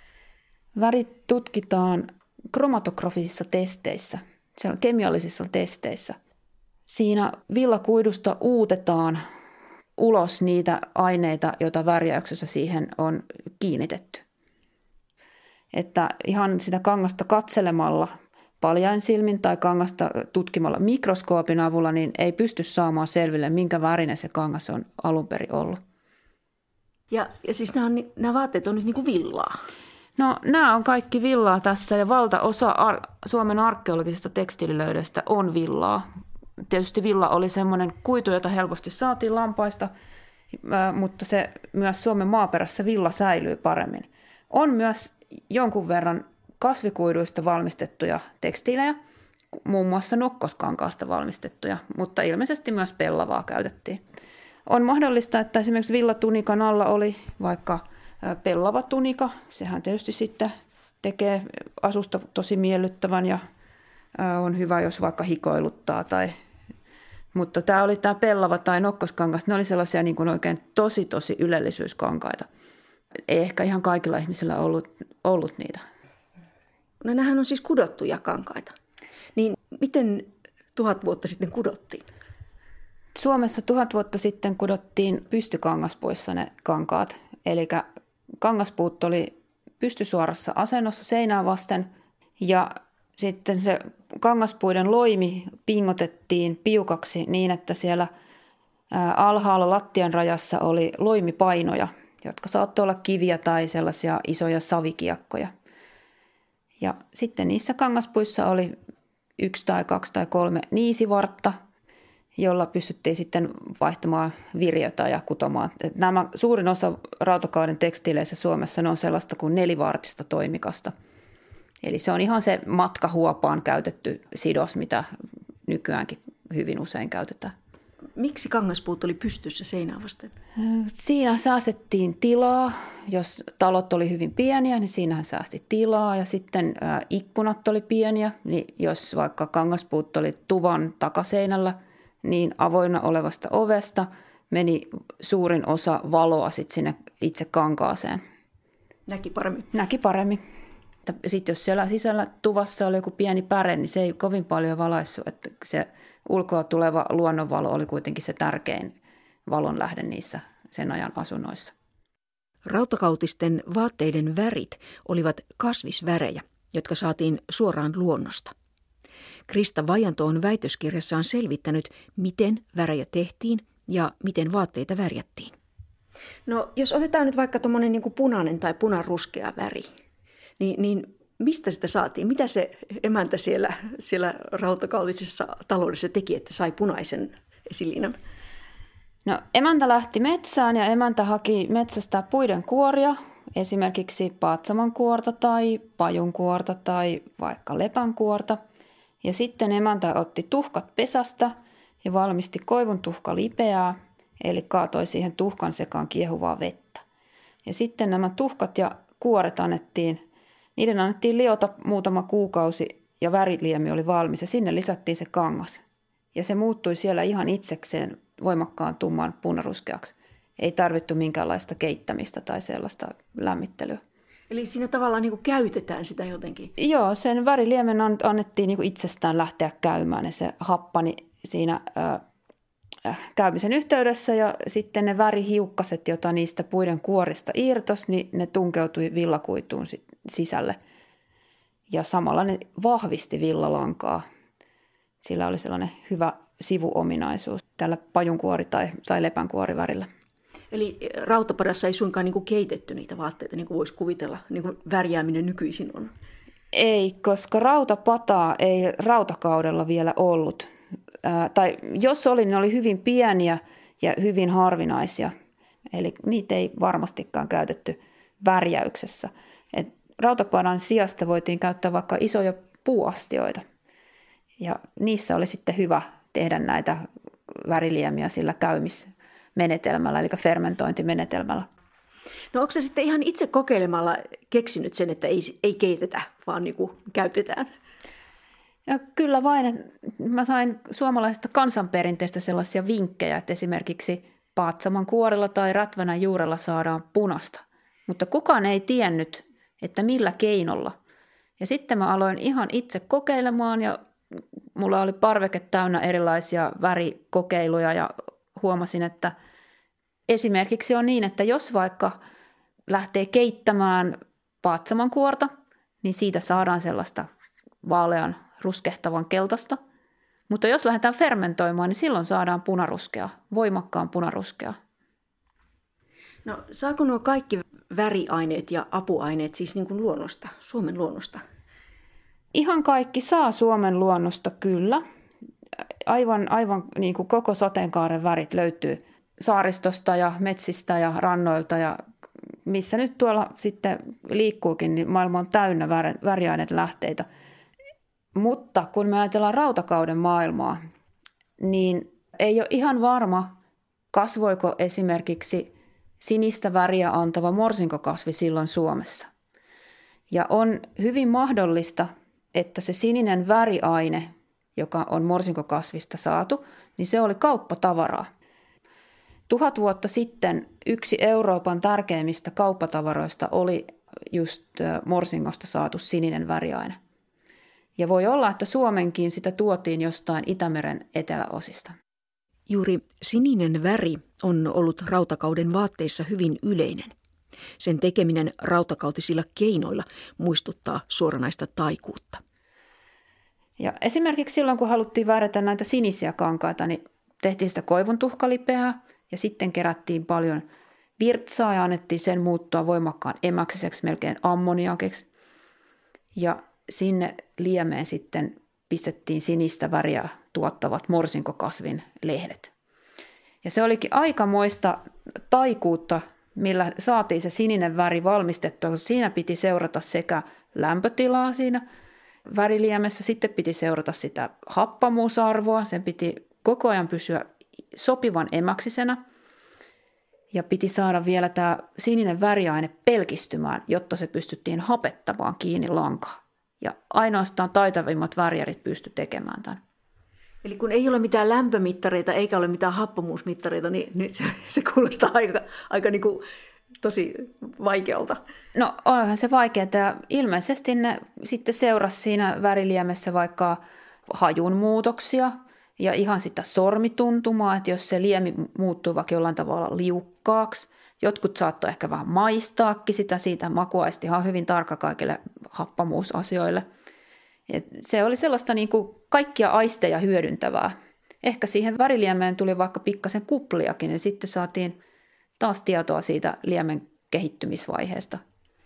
Värit tutkitaan kromatografisissa testeissä, siellä kemiallisissa testeissä. Siinä villakuidusta uutetaan ulos niitä aineita, joita värjäyksessä siihen on kiinnitetty. Että ihan sitä kangasta katselemalla paljain silmin tai kangasta tutkimalla mikroskoopin avulla, niin ei pysty saamaan selville, minkä värinen se kangas on alun perin ollut. Ja, ja siis nämä, on, nämä vaatteet on nyt niin kuin villaa? No nämä on kaikki villaa tässä ja valtaosa ar- Suomen arkeologisesta tekstiililöydöstä on villaa. Tietysti villa oli semmoinen kuitu, jota helposti saatiin lampaista, mutta se myös Suomen maaperässä villa säilyy paremmin. On myös jonkun verran kasvikuiduista valmistettuja tekstiilejä, muun muassa nokkoskankaasta valmistettuja, mutta ilmeisesti myös pellavaa käytettiin. On mahdollista, että esimerkiksi villatunikan alla oli vaikka pellava tunika. Sehän tietysti sitten tekee asusta tosi miellyttävän ja on hyvä, jos vaikka hikoiluttaa. Tai... Mutta tämä oli tämä pellava tai nokkoskangas. Ne oli sellaisia niin kuin oikein tosi tosi ylellisyyskankaita. Ei ehkä ihan kaikilla ihmisillä ollut, ollut niitä. No nämähän on siis kudottuja kankaita. Niin miten tuhat vuotta sitten kudottiin? Suomessa tuhat vuotta sitten kudottiin pystykangaspuissa ne kankaat. Eli kangaspuut oli pystysuorassa asennossa seinää vasten ja sitten se kangaspuiden loimi pingotettiin piukaksi niin, että siellä alhaalla lattian rajassa oli loimipainoja, jotka saattoi olla kiviä tai sellaisia isoja savikiekkoja. Ja sitten niissä kangaspuissa oli yksi tai kaksi tai kolme niisivartta, jolla pystyttiin sitten vaihtamaan virjötä ja kutomaan. Nämä suurin osa rautakauden tekstiileissä Suomessa ne on sellaista kuin nelivartista toimikasta. Eli se on ihan se matkahuopaan käytetty sidos, mitä nykyäänkin hyvin usein käytetään. Miksi kangaspuut oli pystyssä seinää vasten? Siinä säästettiin tilaa. Jos talot oli hyvin pieniä, niin siinähän säästi tilaa. Ja sitten ä, ikkunat oli pieniä. Niin jos vaikka kangaspuut oli tuvan takaseinällä, niin avoinna olevasta ovesta meni suurin osa valoa sit sinne itse kankaaseen. Näki paremmin. Näki paremmin. Sitten jos siellä sisällä tuvassa oli joku pieni päre, niin se ei kovin paljon valaissut, että se ulkoa tuleva luonnonvalo oli kuitenkin se tärkein valonlähde niissä sen ajan asunnoissa. Rautakautisten vaatteiden värit olivat kasvisvärejä, jotka saatiin suoraan luonnosta. Krista Vajanto on väitöskirjassaan selvittänyt, miten värejä tehtiin ja miten vaatteita värjättiin. No jos otetaan nyt vaikka tuommoinen niin kuin punainen tai punaruskea väri, Niin, niin mistä sitä saatiin? Mitä se emäntä siellä, siellä rautakautisessa taloudessa teki, että sai punaisen esiliinan? No, emäntä lähti metsään ja emäntä haki metsästä puiden kuoria, esimerkiksi paatsaman kuorta tai pajun kuorta tai vaikka lepän kuorta. Ja sitten emäntä otti tuhkat pesästä ja valmisti koivun tuhkalipeää, eli kaatoi siihen tuhkan sekaan kiehuvaa vettä. Ja sitten nämä tuhkat ja kuoret annettiin, niiden annettiin liota muutama kuukausi ja väriliemi oli valmis ja sinne lisättiin se kangas. Ja se muuttui siellä ihan itsekseen voimakkaan tumman punaruskeaksi. Ei tarvittu minkäänlaista keittämistä tai sellaista lämmittelyä. Eli siinä tavallaan niin kuin käytetään sitä jotenkin? Joo, sen väriliemen annettiin niin kuin itsestään lähteä käymään ja se happani siinä äh, käymisen yhteydessä ja sitten ne värihiukkaset, joita niistä puiden kuorista irtosi, niin ne tunkeutui villakuituun sisälle ja samalla ne vahvisti villalankaa. Sillä oli sellainen hyvä sivuominaisuus tällä pajunkuori- tai, tai lepänkuorivärillä. Eli rautapadassa ei suinkaan niin kuin keitetty niitä vaatteita, niin kuin voisi kuvitella, niin kuin värjääminen nykyisin on? Ei, koska rautapataa ei rautakaudella vielä ollut. Ää, tai jos oli, ne oli hyvin pieniä ja hyvin harvinaisia. Eli niitä ei varmastikaan käytetty värjäyksessä. Et rautapadan sijasta voitiin käyttää vaikka isoja puuastioita. Ja niissä oli sitten hyvä tehdä näitä väriliemiä sillä käymismenetelmällä, eli fermentointimenetelmällä. No onko se sitten ihan itse kokeilemalla keksinyt sen, että ei, ei keitetä, vaan niin kuin käytetään? Ja kyllä vain. Mä sain suomalaisesta kansanperinteestä sellaisia vinkkejä, että esimerkiksi paatsaman kuorella tai rätvänän juurella saadaan punasta. Mutta kukaan ei tiennyt, että millä keinolla. Ja sitten mä aloin ihan itse kokeilemaan ja mulla oli parveke täynnä erilaisia värikokeiluja ja huomasin, että esimerkiksi on niin, että jos vaikka lähtee keittämään paatsaman kuorta, niin siitä saadaan sellaista vaalean ruskehtavan keltaista. Mutta jos lähdetään fermentoimaan, niin silloin saadaan punaruskea, voimakkaan punaruskea. No saako nuo kaikki väriaineet ja apuaineet siis niin kuin luonnosta, Suomen luonnosta? Ihan kaikki saa Suomen luonnosta kyllä. Aivan, aivan niin kuin koko sateenkaaren värit löytyy saaristosta ja metsistä ja rannoilta ja missä nyt tuolla sitten liikkuukin, niin maailma on täynnä väriaineiden lähteitä. Mutta kun me ajatellaan rautakauden maailmaa, niin ei ole ihan varma, kasvoiko esimerkiksi sinistä väriä antava morsinkokasvi silloin Suomessa. Ja on hyvin mahdollista, että se sininen väriaine, joka on morsinkokasvista saatu, niin se oli kauppatavaraa. Tuhat vuotta sitten yksi Euroopan tärkeimmistä kauppatavaroista oli just morsingosta saatu sininen väriaine. Ja voi olla, että Suomenkin sitä tuotiin jostain Itämeren eteläosista. Juuri sininen väri on ollut rautakauden vaatteissa hyvin yleinen. Sen tekeminen rautakautisilla keinoilla muistuttaa suoranaista taikuutta. Ja esimerkiksi silloin, kun haluttiin värjätä näitä sinisiä kankaita, niin tehtiin sitä koivun tuhkalipeää ja sitten kerättiin paljon virtsaa ja annettiin sen muuttua voimakkaan emäksiseksi, melkein ammoniakiksi. Ja sinne liemeen sitten pistettiin sinistä väriä tuottavat morsinkokasvin lehdet. Ja se olikin aikamoista taikuutta, millä saatiin se sininen väri valmistettua, koska siinä piti seurata sekä lämpötilaa siinä väriliemessä, sitten piti seurata sitä happamuusarvoa, sen piti koko ajan pysyä sopivan emäksisena ja piti saada vielä tämä sininen väriaine pelkistymään, jotta se pystyttiin hapettamaan kiinni lankaan. Ja ainoastaan taitavimmat värjärit pysty tekemään tämän. Eli kun ei ole mitään lämpömittareita eikä ole mitään happamuusmittareita, niin, niin se, se kuulostaa aika, aika niin kuin tosi vaikealta. No onhan se vaikeaa. Ilmeisesti ne sitten seurasi siinä väriliemessä vaikka hajun muutoksia ja ihan sitä sormituntumaa, että jos se liemi muuttuu vaikka jollain tavalla liukkaaksi. Jotkut saattoi ehkä vähän maistaakin sitä, siitä makuaisti ihan hyvin tarkka kaikille happamuusasioille. Et se oli sellaista niin kuin kaikkia aisteja hyödyntävää. Ehkä siihen väriliemeen tuli vaikka pikkasen kupliakin ja sitten saatiin taas tietoa siitä liemen kehittymisvaiheesta.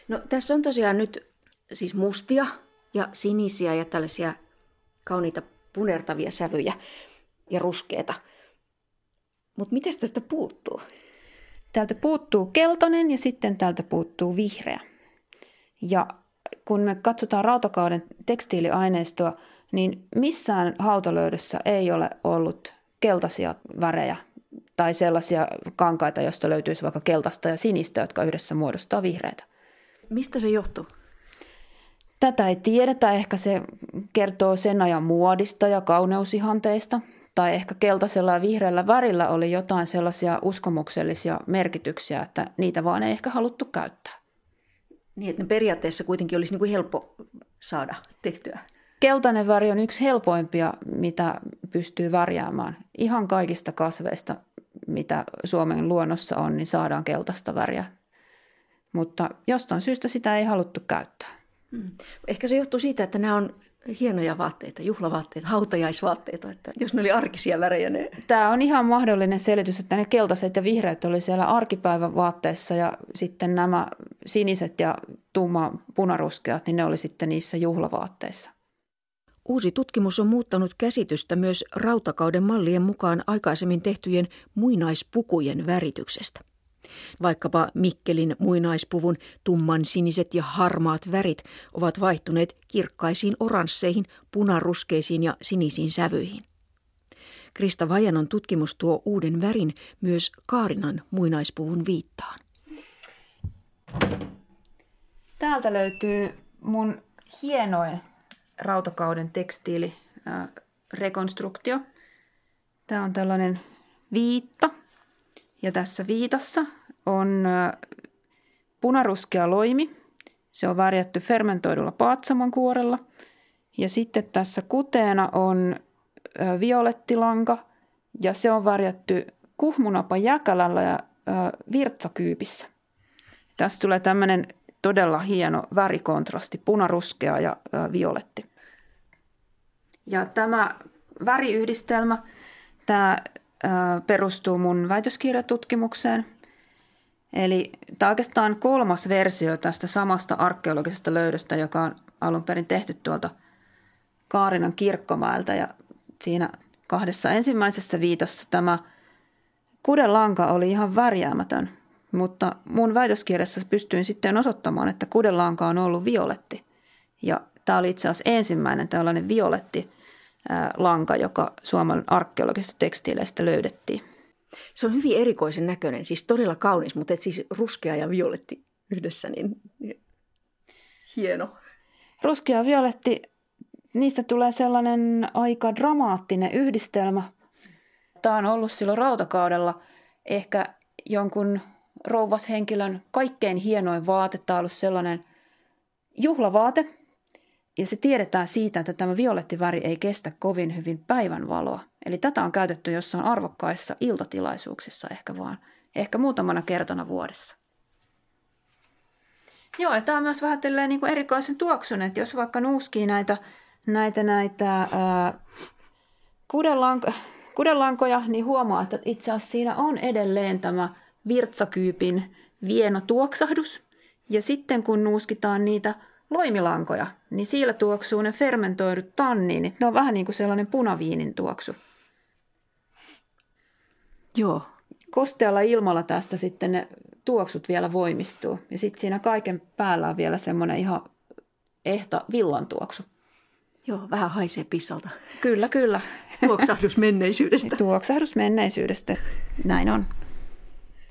No tässä on tosiaan nyt siis mustia ja sinisiä ja tällaisia kauniita punertavia sävyjä ja ruskeita. Mutta mitäs tästä puuttuu? Täältä puuttuu keltainen ja sitten täältä puuttuu vihreä. Ja kun me katsotaan rautakauden tekstiiliaineistoa, niin missään hautalöydössä ei ole ollut keltaisia värejä tai sellaisia kankaita, joista löytyisi vaikka keltaista ja sinistä, jotka yhdessä muodostaa vihreitä. Mistä se johtuu? Tätä ei tiedetä. Ehkä se kertoo sen ajan muodista ja kauneusihanteista. Tai ehkä keltaisella ja vihreällä värillä oli jotain sellaisia uskomuksellisia merkityksiä, että niitä vaan ei ehkä haluttu käyttää. Niin, että ne periaatteessa kuitenkin olisi niin kuin helppo saada tehtyä. Keltainen väri on yksi helpoimpia, mitä pystyy värjäämään. Ihan kaikista kasveista, mitä Suomen luonnossa on, niin saadaan keltaista väriä. Mutta jostain syystä sitä ei haluttu käyttää. Hmm. Ehkä se johtuu siitä, että nämä on hienoja vaatteita, juhlavaatteita, hautajaisvaatteita, että jos ne oli arkisia värejä. Ne... Tämä on ihan mahdollinen selitys, että ne keltaiset ja vihreät oli siellä arkipäivän vaatteissa ja sitten nämä siniset ja tumma punaruskeat, niin ne oli sitten niissä juhlavaatteissa. Uusi tutkimus on muuttanut käsitystä myös rautakauden mallien mukaan aikaisemmin tehtyjen muinaispukujen värityksestä. Vaikkapa Mikkelin muinaispuvun tumman siniset ja harmaat värit ovat vaihtuneet kirkkaisiin oransseihin, punaruskeisiin ja sinisiin sävyihin. Krista Vajanon tutkimus tuo uuden värin myös Kaarinan muinaispuvun viittaan. Täältä löytyy mun hienoin rautakauden tekstiilirekonstruktio. Tämä on tällainen viitta. Ja tässä viitassa on punaruskea loimi. Se on värjätty fermentoidulla paatsamankuorella. Ja sitten tässä kuteena on violettilanka ja se on värjätty kuhmunapa jäkälällä ja virtsakyypissä. Tässä tulee tämmöinen todella hieno värikontrasti, punaruskea ja violetti. Ja tämä väriyhdistelmä, tämä perustuu mun väitöskirjatutkimukseen. Eli tämä on oikeastaan kolmas versio tästä samasta arkeologisesta löydöstä, joka on alun perin tehty tuolta Kaarinan kirkkomäeltä. Ja siinä kahdessa ensimmäisessä viitassa tämä kudelanka oli ihan värjäämätön, mutta mun väitöskirjassa pystyin sitten osoittamaan, että kudelanka on ollut violetti. Ja tämä oli itse asiassa ensimmäinen tällainen violetti lanka, joka Suomen arkeologisista tekstiileistä löydettiin. Se on hyvin erikoisen näköinen, siis todella kaunis, mutta et siis ruskea ja violetti yhdessä, niin hieno. Ruskea ja violetti, niistä tulee sellainen aika dramaattinen yhdistelmä. Tämä on ollut silloin rautakaudella ehkä jonkun rouvashenkilön kaikkein hienoin vaate. Tämä on ollut sellainen juhlavaate. Ja se tiedetään siitä, että tämä violettiväri ei kestä kovin hyvin päivänvaloa. Eli tätä on käytetty jossain arvokkaissa iltatilaisuuksissa ehkä vaan, ehkä muutamana kertana vuodessa. Joo, ja tämä on myös vähän niin kuin erikoisen tuoksunen, että jos vaikka nuuskii näitä, näitä, näitä ää, kudelanko, kudelankoja, niin huomaa, että itse asiassa siinä on edelleen tämä virtsakyypin vieno tuoksahdus. Ja sitten kun nuuskitaan niitä loimilankoja, niin siellä tuoksuu ne fermentoidut tanniinit. Ne on vähän niin kuin sellainen punaviinin tuoksu. Joo. Kostealla ilmalla tästä sitten ne tuoksut vielä voimistuu. Ja sitten siinä kaiken päällä on vielä semmoinen ihan ehta villan tuoksu. Joo, vähän haisee pissalta. Kyllä, kyllä. Tuoksahdus menneisyydestä. Tuoksahdus menneisyydestä. Näin on.